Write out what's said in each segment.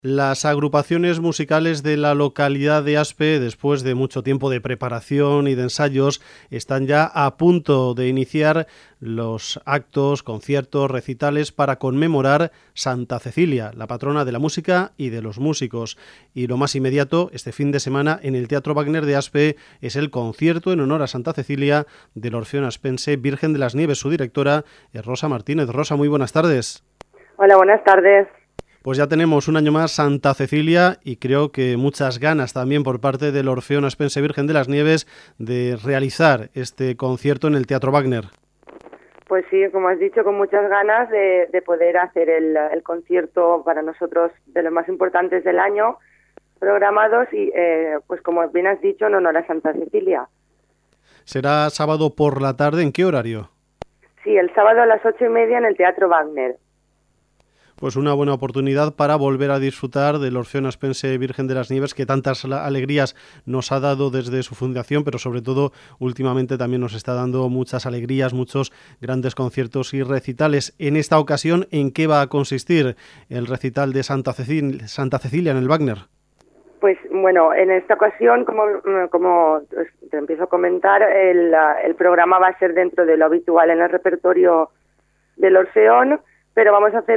Las agrupaciones musicales de la localidad de Aspe, después de mucho tiempo de preparación y de ensayos, están ya a punto de iniciar los actos, conciertos, recitales para conmemorar Santa Cecilia, la patrona de la música y de los músicos. Y lo más inmediato, este fin de semana, en el Teatro Wagner de Aspe, es el concierto en honor a Santa Cecilia del Orfeón Aspense Virgen de las Nieves. Su directora es Rosa Martínez. Rosa, muy buenas tardes. Hola, buenas tardes. Pues ya tenemos un año más Santa Cecilia y creo que muchas ganas también por parte del Orfeón Aspense Virgen de las Nieves de realizar este concierto en el Teatro Wagner. Pues sí, como has dicho, con muchas ganas de poder hacer el concierto para nosotros de los más importantes del año programados y pues como bien has dicho, en honor a Santa Cecilia. ¿Será sábado por la tarde? ¿En qué horario? Sí, el sábado a las 8:30 en el Teatro Wagner. Pues una buena oportunidad para volver a disfrutar del Orfeón Aspense Virgen de las Nieves, que tantas alegrías nos ha dado desde su fundación, pero sobre todo últimamente también nos está dando muchas alegrías, muchos grandes conciertos y recitales. En esta ocasión, ¿en qué va a consistir el recital de Santa Cecilia en el Wagner? Pues bueno, en esta ocasión, como te empiezo a comentar, el programa va a ser dentro de lo habitual en el repertorio del Orfeón, pero vamos a hacer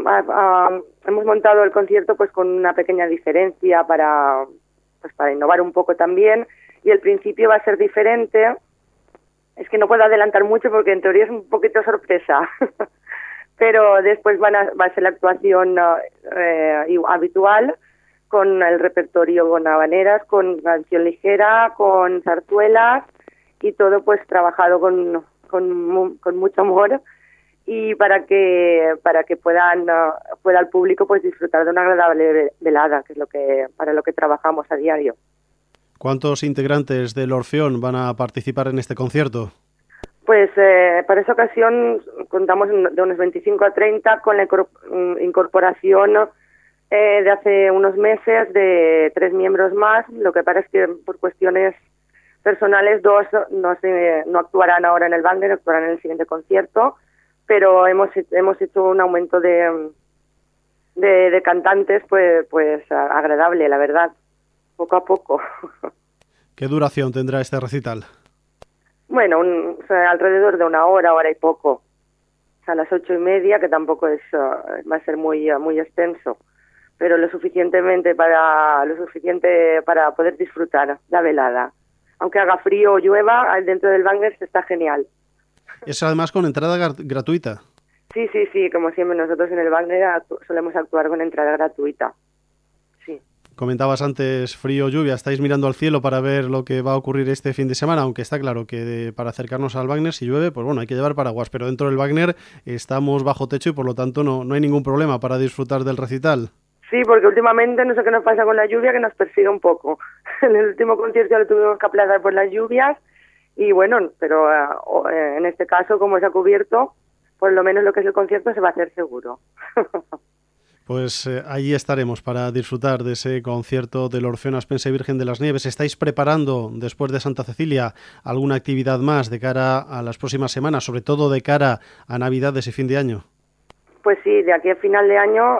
hemos montado el concierto pues con una pequeña diferencia para innovar un poco también, y el principio va a ser diferente. Es que no puedo adelantar mucho porque en teoría es un poquito sorpresa, pero después va a ser la actuación habitual, con el repertorio con habaneras, con canción ligera, con zarzuelas y todo pues trabajado con mucho amor, y para que pueda el público pues disfrutar de una agradable velada, que es para lo que trabajamos a diario. ¿Cuántos integrantes del Orfeón van a participar en este concierto? Pues para esa ocasión contamos de unos 25 a 30 con la incorporación de hace unos meses de 3 miembros más. Lo que pasa es que por cuestiones personales 2 no actuarán ahora en el Wagner, actuarán en el siguiente concierto, pero hemos hecho un aumento de cantantes pues agradable, la verdad, poco a poco. ¿Qué duración tendrá este recital? Bueno, alrededor de una hora y poco, a las 8:30, que tampoco va a ser muy extenso, pero lo suficiente para poder disfrutar la velada. Aunque haga frío o llueva, dentro del Wagner está genial. Es además con entrada gratuita. Sí, como siempre nosotros en el Wagner solemos actuar con entrada gratuita. Sí. Comentabas antes frío, lluvia, estáis mirando al cielo para ver lo que va a ocurrir este fin de semana, aunque está claro que para acercarnos al Wagner, si llueve, pues bueno, hay que llevar paraguas, pero dentro del Wagner estamos bajo techo y por lo tanto no hay ningún problema para disfrutar del recital. Sí, porque últimamente no sé qué nos pasa con la lluvia, que nos persigue un poco. En el último concierto lo tuvimos que aplazar por las lluvias y bueno, pero en este caso, como se ha cubierto, por lo menos lo que es el concierto se va a hacer seguro. Pues allí estaremos para disfrutar de ese concierto del Orfeón Aspense Virgen de las Nieves. ¿Estáis preparando, después de Santa Cecilia, alguna actividad más de cara a las próximas semanas, sobre todo de cara a Navidades y fin de año? Pues sí, de aquí a final de año,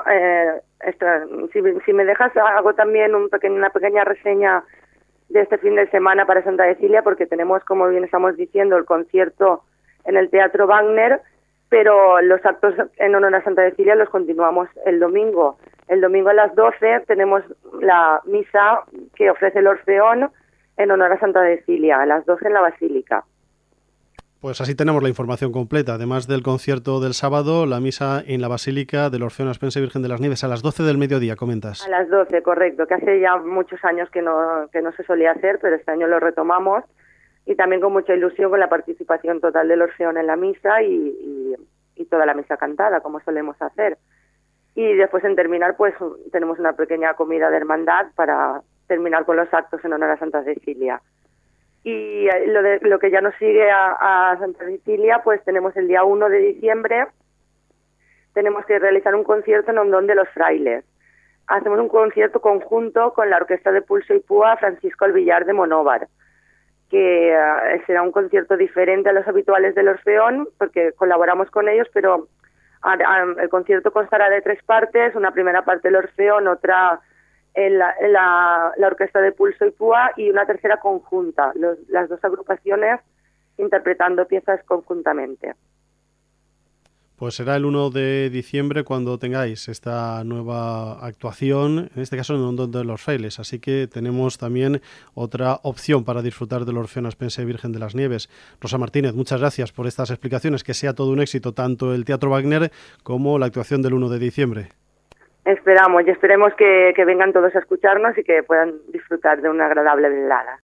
si me dejas, hago también una pequeña reseña de este fin de semana para Santa Cecilia, porque tenemos, como bien estamos diciendo, el concierto en el Teatro Wagner, pero los actos en honor a Santa Cecilia los continuamos el domingo. El domingo a las 12 tenemos la misa que ofrece el Orfeón en honor a Santa Cecilia, a las 12 en la Basílica. Pues así tenemos la información completa. Además del concierto del sábado, la misa en la Basílica del Orfeón Aspense Virgen de las Nieves a las 12 del mediodía, comentas. A las 12, correcto, que hace ya muchos años que no se solía hacer, pero este año lo retomamos, y también con mucha ilusión con la participación total del Orfeón en la misa y toda la misa cantada, como solemos hacer. Y después, en terminar, pues tenemos una pequeña comida de hermandad para terminar con los actos en honor a Santa Cecilia. Y lo que ya nos sigue a Santa Cecilia, pues tenemos el día 1 de diciembre, tenemos que realizar un concierto en Hondón de los Frailes. Hacemos un concierto conjunto con la Orquesta de Pulso y Púa Francisco Alvillar de Monóvar, que será un concierto diferente a los habituales del Orfeón, porque colaboramos con ellos, pero El concierto constará de 3 partes, una primera parte el Orfeón, otra la Orquesta de Pulso y Púa y una tercera conjunta, las 2 agrupaciones interpretando piezas conjuntamente. Pues será el 1 de diciembre cuando tengáis esta nueva actuación, en este caso en el Hondón de los Frailes, así que tenemos también otra opción para disfrutar del Orfeón Aspense Virgen de las Nieves. Rosa Martínez, muchas gracias por estas explicaciones, que sea todo un éxito tanto el Teatro Wagner como la actuación del 1 de diciembre. Esperamos y esperemos que vengan todos a escucharnos y que puedan disfrutar de una agradable velada.